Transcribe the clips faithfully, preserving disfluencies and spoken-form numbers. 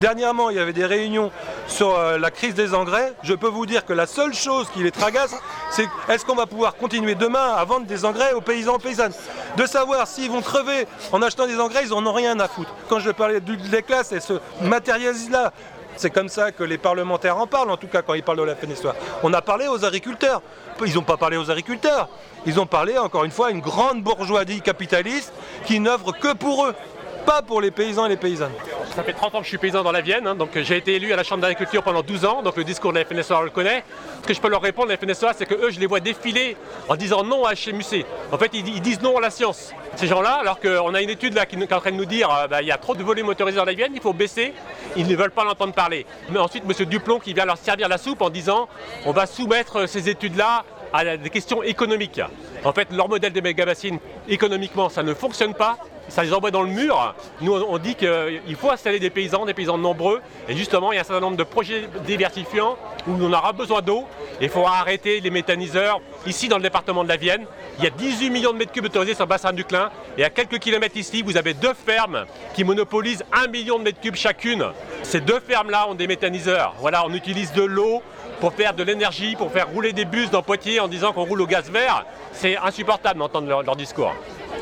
Dernièrement, il y avait des réunions sur euh, la crise des engrais. Je peux vous dire que la seule chose qui les tragasse, c'est est-ce qu'on va pouvoir continuer demain à vendre des engrais aux paysans et aux paysannes. De savoir s'ils vont crever en achetant des engrais, ils en ont rien à foutre. Quand je parlais des classes, elles se matérialisent là. C'est comme ça que les parlementaires en parlent, en tout cas quand ils parlent de la F N S E A. On a parlé aux agriculteurs. Ils n'ont pas parlé aux agriculteurs. Ils ont parlé, encore une fois, à une grande bourgeoisie capitaliste qui n'œuvre que pour eux, pas pour les paysans et les paysannes. Ça fait trente ans que je suis paysan dans la Vienne, hein, donc j'ai été élu à la Chambre d'agriculture pendant douze ans, donc le discours de la F N S E A on le connaît. Ce que je peux leur répondre, la F N S E A, c'est que eux, je les vois défiler en disant non à H M U C. En fait, ils, ils disent non à la science. Ces gens-là, alors qu'on a une étude là qui, qui est en train de nous dire qu'il euh, bah, y a trop de volets motorisés dans la Vienne, il faut baisser, ils ne veulent pas l'entendre parler. Mais ensuite, M. Duplon qui vient leur servir la soupe en disant on va soumettre ces études-là à des questions économiques. En fait, leur modèle des méga-bassines, économiquement, ça ne fonctionne pas. Ça les envoie dans le mur. Nous, on dit qu'il faut installer des paysans, des paysans nombreux. Et justement, il y a un certain nombre de projets diversifiants où on aura besoin d'eau. Et il faudra arrêter les méthaniseurs. Ici, dans le département de la Vienne, il y a dix-huit millions de mètres cubes autorisés sur le bassin du Clin. Et à quelques kilomètres ici, vous avez deux fermes qui monopolisent un million de mètres cubes chacune. Ces deux fermes-là ont des méthaniseurs. Voilà, on utilise de l'eau pour faire de l'énergie, pour faire rouler des bus dans Poitiers en disant qu'on roule au gaz vert. C'est insupportable d'entendre leur, leur discours.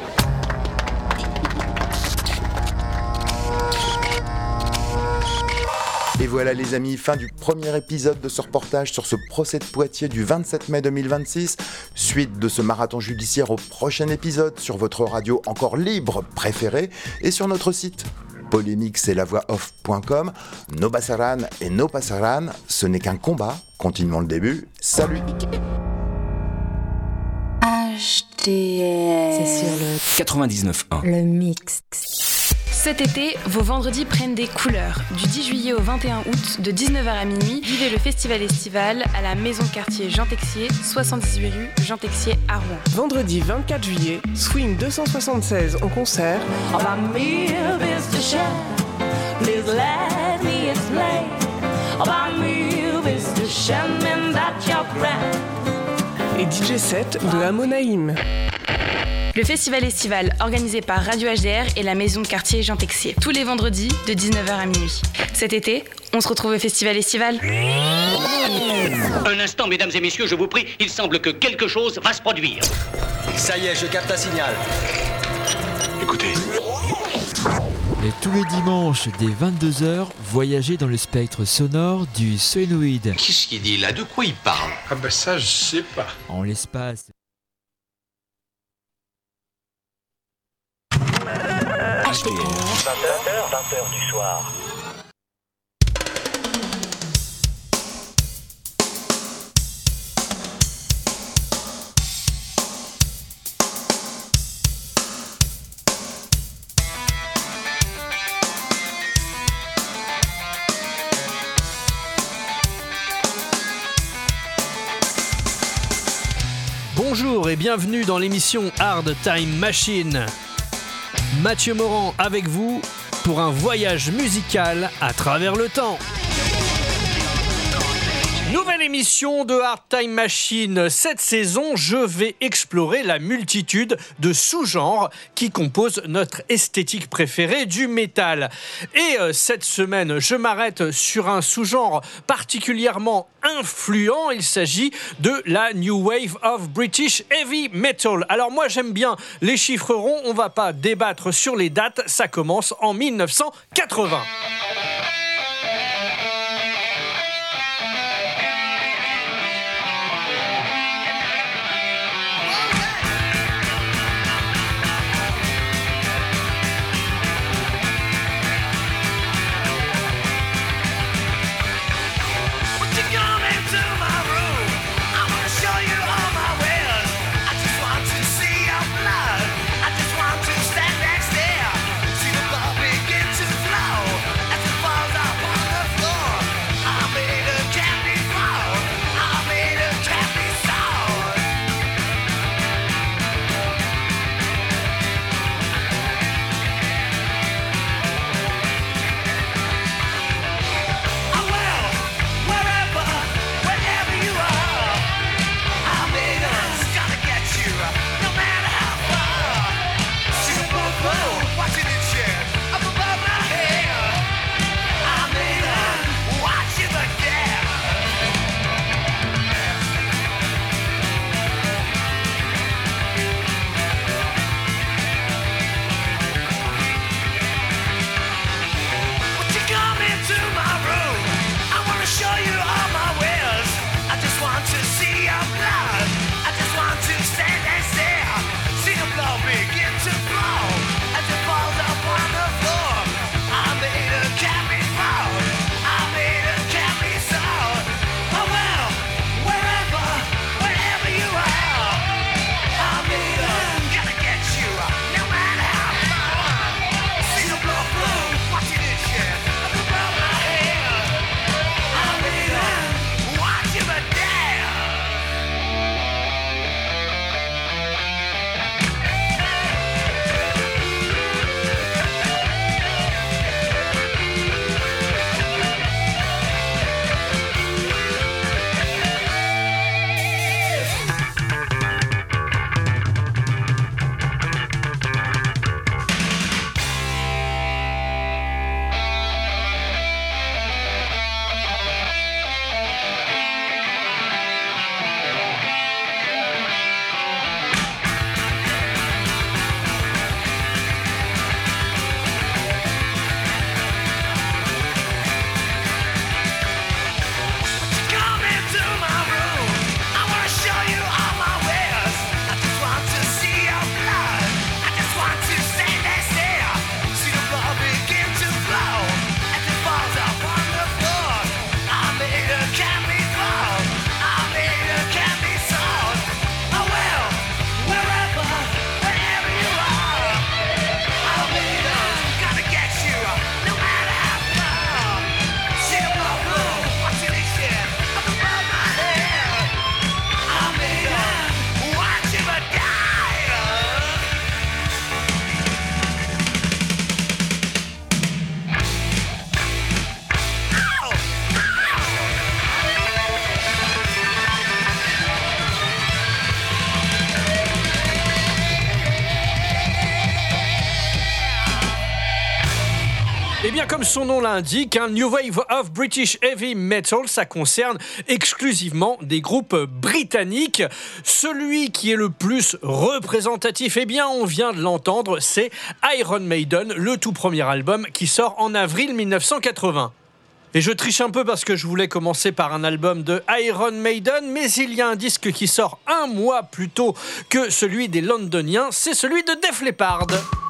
Et voilà les amis, fin du premier épisode de ce reportage sur ce procès de Poitiers du vingt-sept mai deux mille vingt-six. Suite de ce marathon judiciaire au prochain épisode sur votre radio encore libre préférée et sur notre site polémique c'est la voix off point com. No pasaran et no pasaran, ce n'est qu'un combat. Continuons le début. Salut. H T S. C'est sur le quatre-vingt-dix-neuf point un. Le mix. Cet été, vos vendredis prennent des couleurs. Du dix juillet au vingt et un août, de dix-neuf heures à minuit, vivez le festival estival à la maison de quartier Jean Texier, soixante-dix-huit rue Jean Texier à Rouen. Vendredi vingt-quatre juillet, Swing deux cent soixante-seize en concert. Et D J set de Amonaïm. Le festival estival organisé par Radio H D R et la maison de quartier Jean Texier. Tous les vendredis de dix-neuf heures à minuit. Cet été, on se retrouve au festival estival. Un instant, mesdames et messieurs, je vous prie, il semble que quelque chose va se produire. Ça y est, je capte un signal. Écoutez. Et tous les dimanches, dès vingt-deux heures, voyagez dans le spectre sonore du sonoïde. Qu'est-ce qu'il dit là? De quoi il parle? Ah ben ça, je sais pas. En l'espace... H T S. vingt heures du soir. Bonjour et bienvenue dans l'émission Hard Time Machine. Mathieu Morand avec vous pour un voyage musical à travers le temps. Nouvelle émission de Hard Time Machine. Cette saison, je vais explorer la multitude de sous-genres qui composent notre esthétique préférée du métal. Et euh, cette semaine, je m'arrête sur un sous-genre particulièrement influent. Il s'agit de la New Wave of British Heavy Metal. Alors moi, j'aime bien les chiffres ronds. On va pas débattre sur les dates. Ça commence en mille neuf cent quatre-vingts. See the blood begin to flow as the comme son nom l'indique, un New Wave of British Heavy Metal, ça concerne exclusivement des groupes britanniques. Celui qui est le plus représentatif, eh bien, on vient de l'entendre, c'est Iron Maiden, le tout premier album qui sort en avril mille neuf cent quatre-vingts. Et je triche un peu parce que je voulais commencer par un album de Iron Maiden, mais il y a un disque qui sort un mois plus tôt que celui des Londoniens, c'est celui de Def Leppard.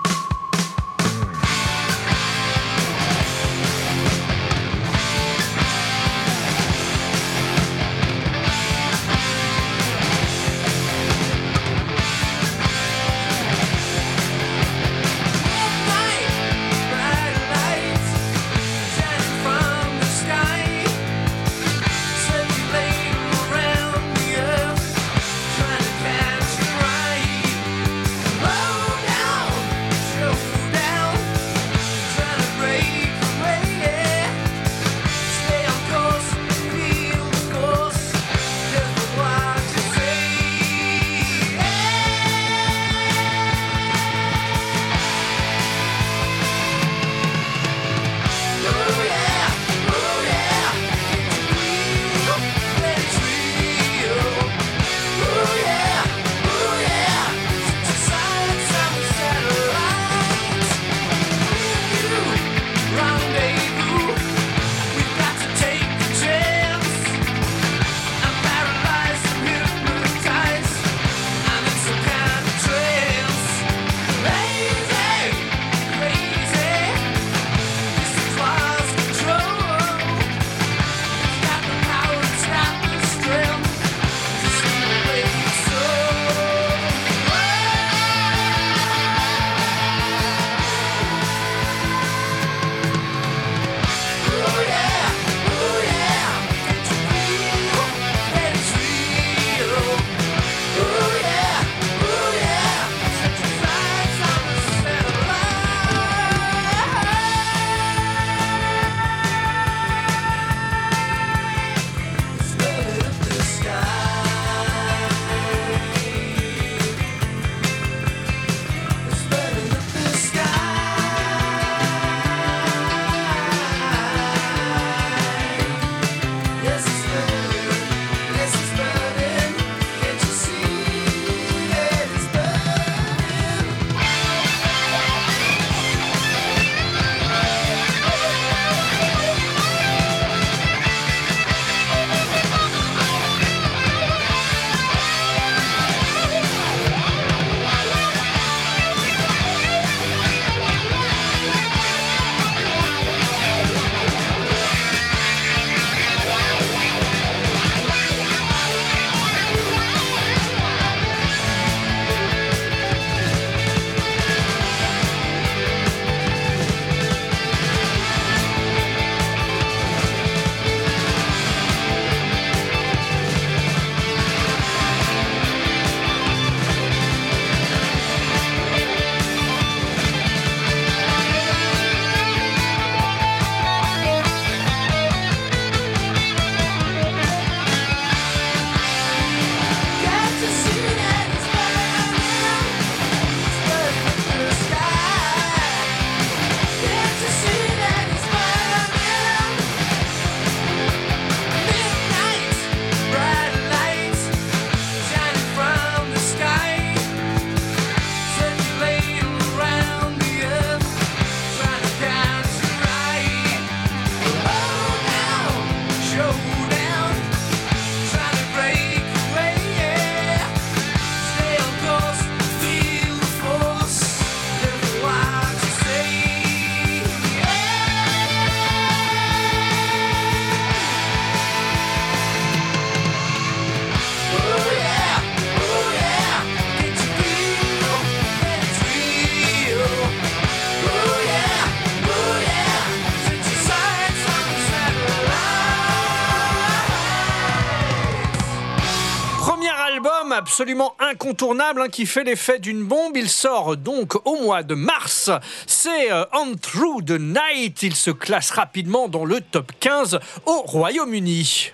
Absolument incontournable, hein, qui fait l'effet d'une bombe. Il sort donc au mois de mars. C'est euh, On Through the Night. Il se classe rapidement dans le top quinze au Royaume-Uni.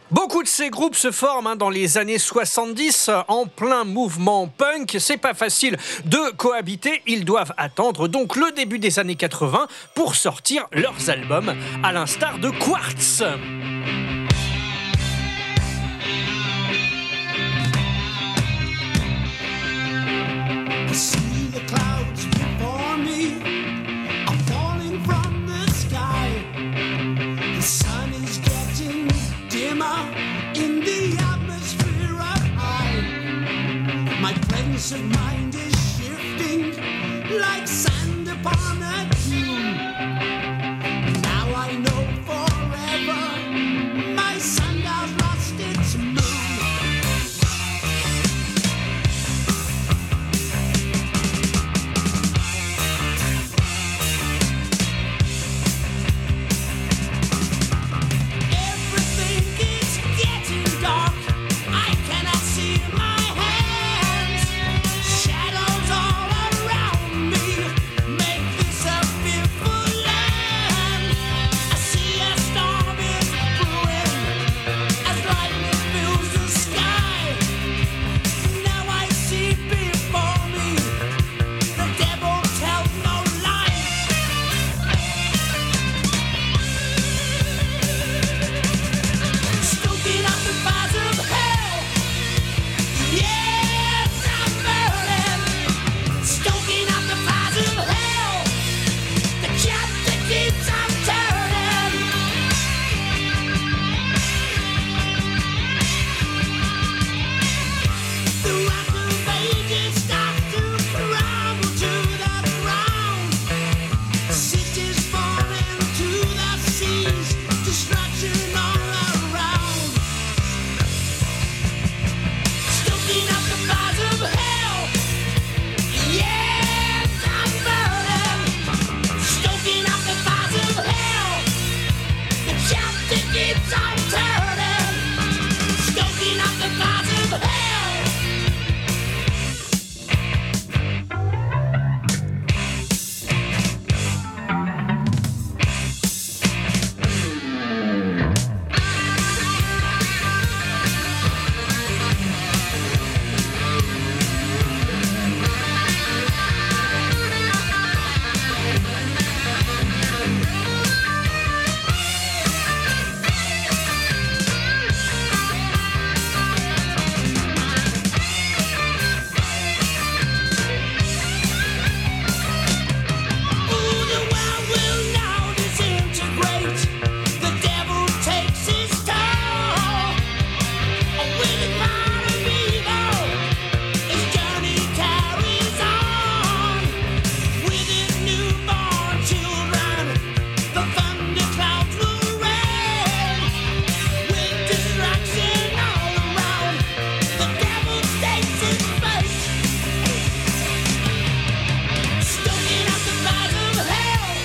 Beaucoup de ces groupes se forment hein, dans les années soixante-dix en plein mouvement punk. C'est pas facile de cohabiter. Ils doivent attendre donc le début des années quatre-vingts pour sortir leurs albums, à l'instar de Quartz. Of mind is shifting like sand upon a dune. Now I know forever my sun has lost its moon. Everything is getting dark. I cannot see my hands. Shadows all around me make this a fearful land. I see a storm is brewing as lightning fills the sky. Now I see before me the devil tells no lies. Stoking up the fires of hell. Yes, I'm burning. Stoking up the fires of hell. The chapter keeps on turning. The rock of ages starts to crumble to the ground. Cities falling to the seas, destruction all around. Stoking up the fires of hell. Yes, I'm burning. Stoking up the fires of hell. The chapter keeps on turning. Stoking up the fires of hell. Ooh, the world will now disintegrate. The devil takes his toll. With the crown of evil, his journey carries on. With his newborn children, the thunderclouds will rain. With destruction all around, the devil stakes his fate. Stoking up the fires of hell.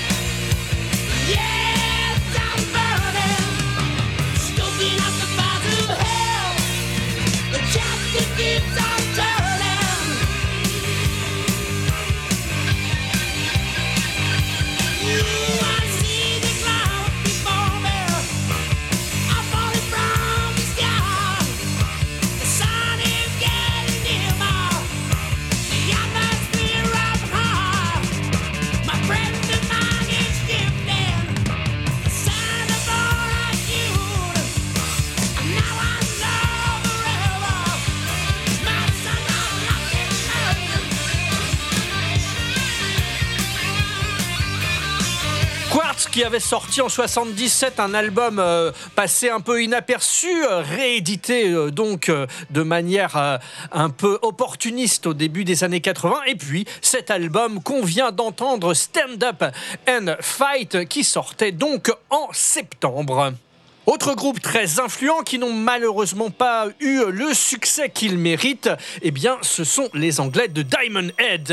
Yes, I'm burning. Stoking up the fires of hell. The chapter keeps on turning. You, I see the clouds before me. I'm falling from the sky. The sun is getting nearer. The atmosphere up high. My breath and mind is shifting. The sound of all I heard. And now I know forever. My sun has lost its moon. Quartz qui avait sorti en soixante-dix-sept un album euh, passé un peu inaperçu, euh, réédité euh, donc euh, de manière euh, un peu opportuniste au début des années quatre-vingts. Et puis cet album qu'on vient d'entendre, Stand Up and Fight, qui sortait donc en septembre. Autre groupe très influent qui n'ont malheureusement pas eu le succès qu'ils méritent, eh bien ce sont les Anglais de Diamond Head.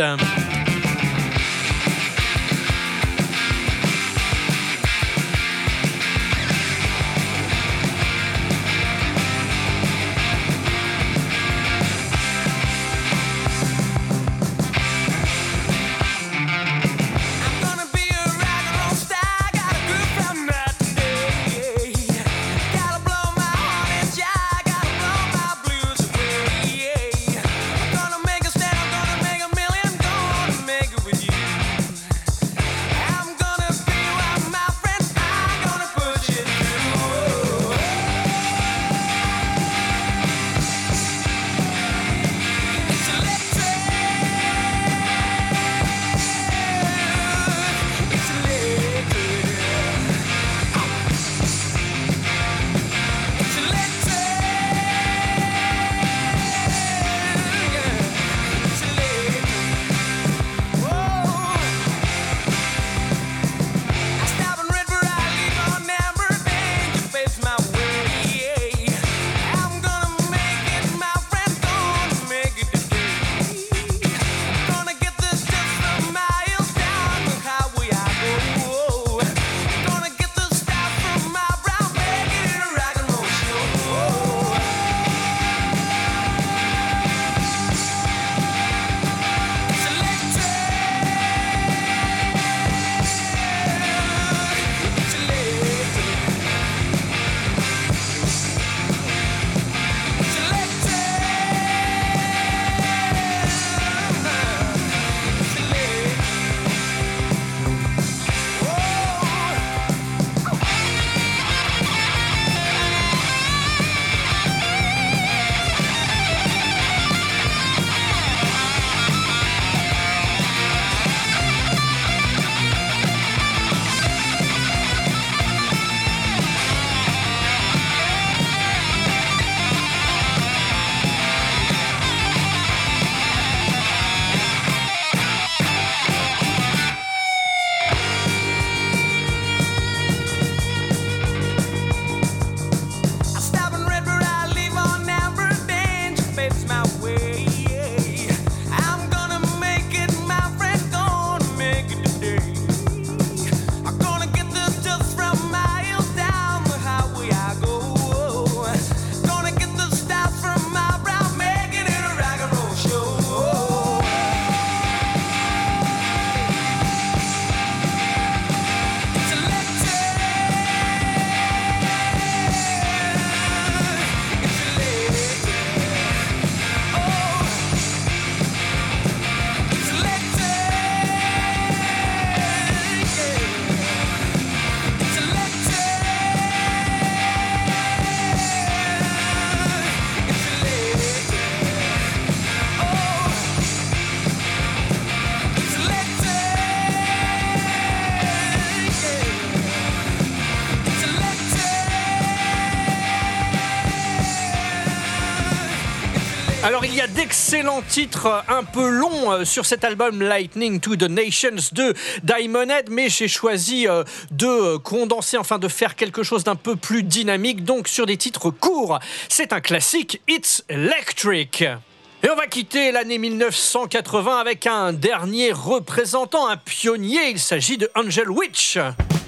Gotta blow my heart Alors il y a d'excellents titres un peu longs sur cet album Lightning to the Nations de Diamond Head, mais j'ai choisi de condenser, enfin de faire quelque chose d'un peu plus dynamique, donc sur des titres courts. C'est un classique, It's Electric. Et on va quitter l'année mille neuf cent quatre-vingts avec un dernier représentant, un pionnier, il s'agit de Angel Witch.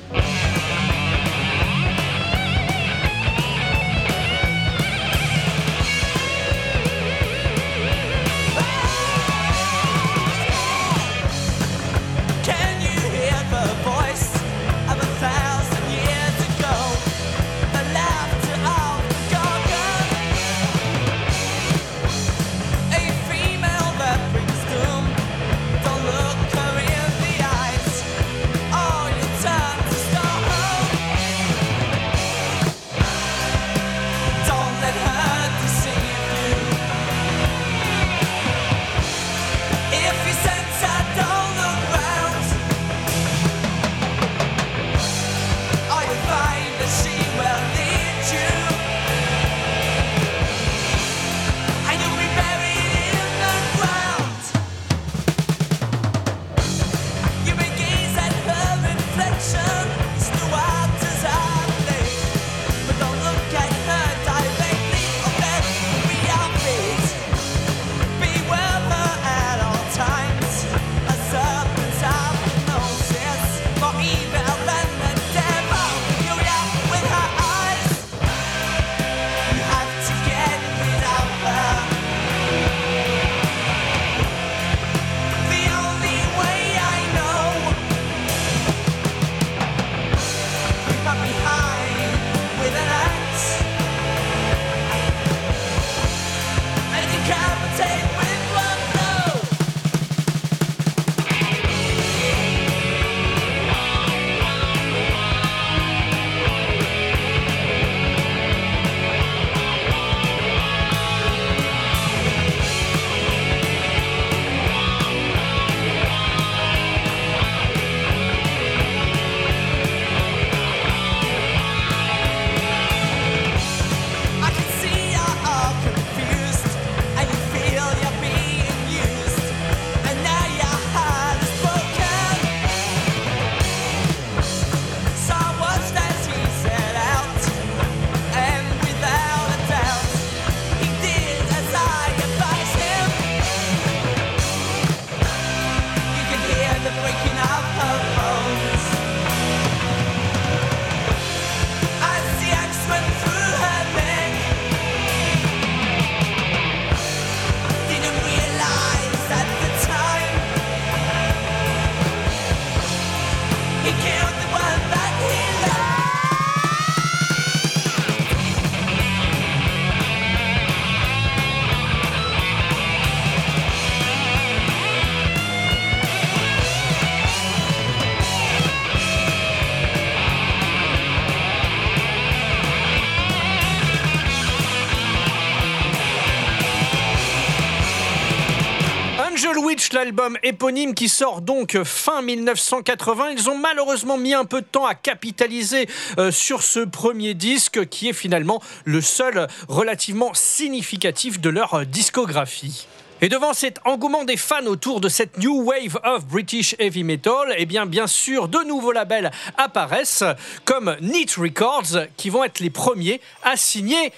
L'album éponyme qui sort donc fin mille neuf cent quatre-vingts. Ils ont malheureusement mis un peu de temps à capitaliser euh, sur ce premier disque qui est finalement le seul relativement significatif de leur discographie. Et devant cet engouement des fans autour de cette New Wave of British Heavy Metal, eh bien, bien sûr, de nouveaux labels apparaissent comme Neat Records qui vont être les premiers à signer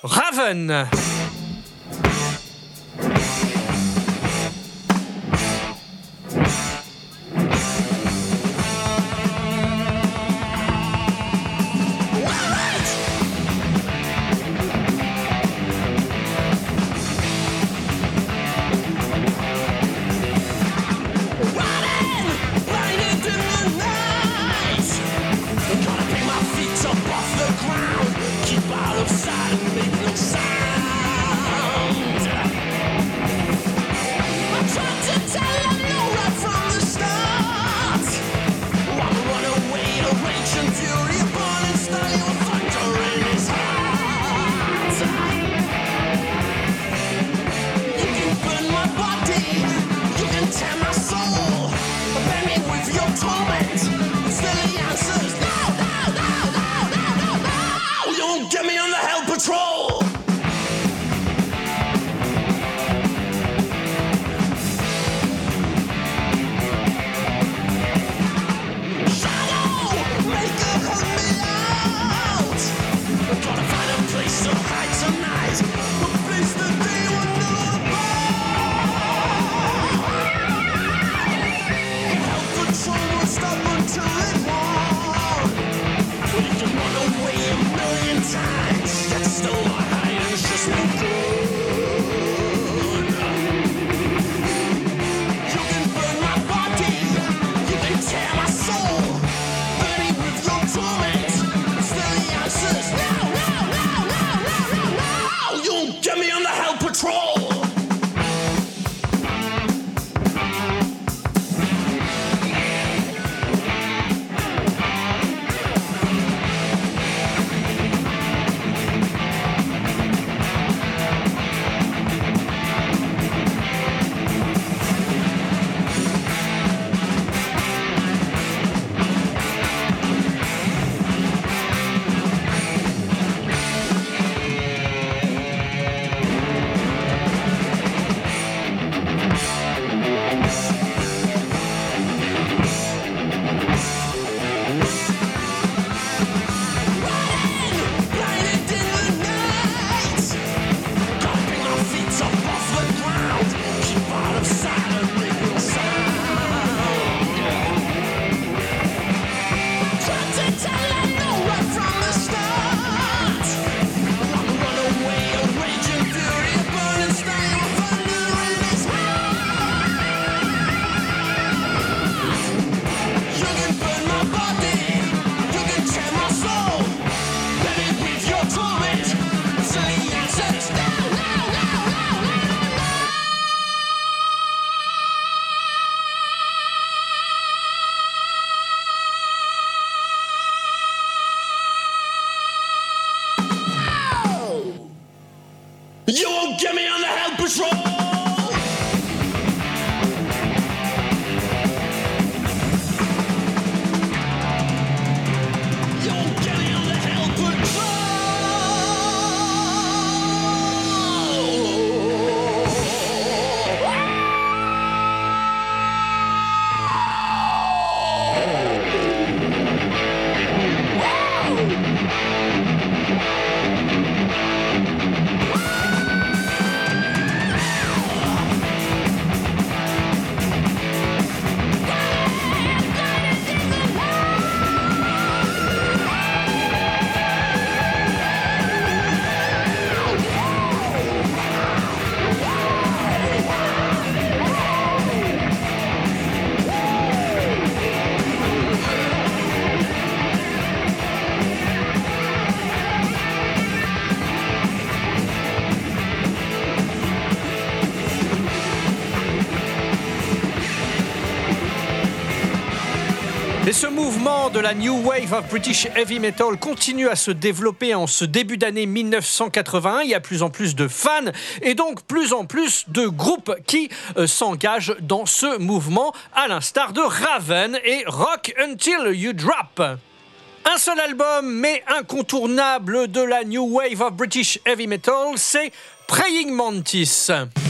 Raven. Keep out of sight and make no sound. You won't get me on the Hell Patrol! You won't get me on the Hell Et ce mouvement de la New Wave of British Heavy Metal continue à se développer en ce début d'année mille neuf cent quatre-vingt-un. Il y a plus en plus de fans et donc plus en plus de groupes qui euh, s'engagent dans ce mouvement, à l'instar de Raven et Rock Until You Drop. Un seul album, mais incontournable de la New Wave of British Heavy Metal, c'est Praying Mantis.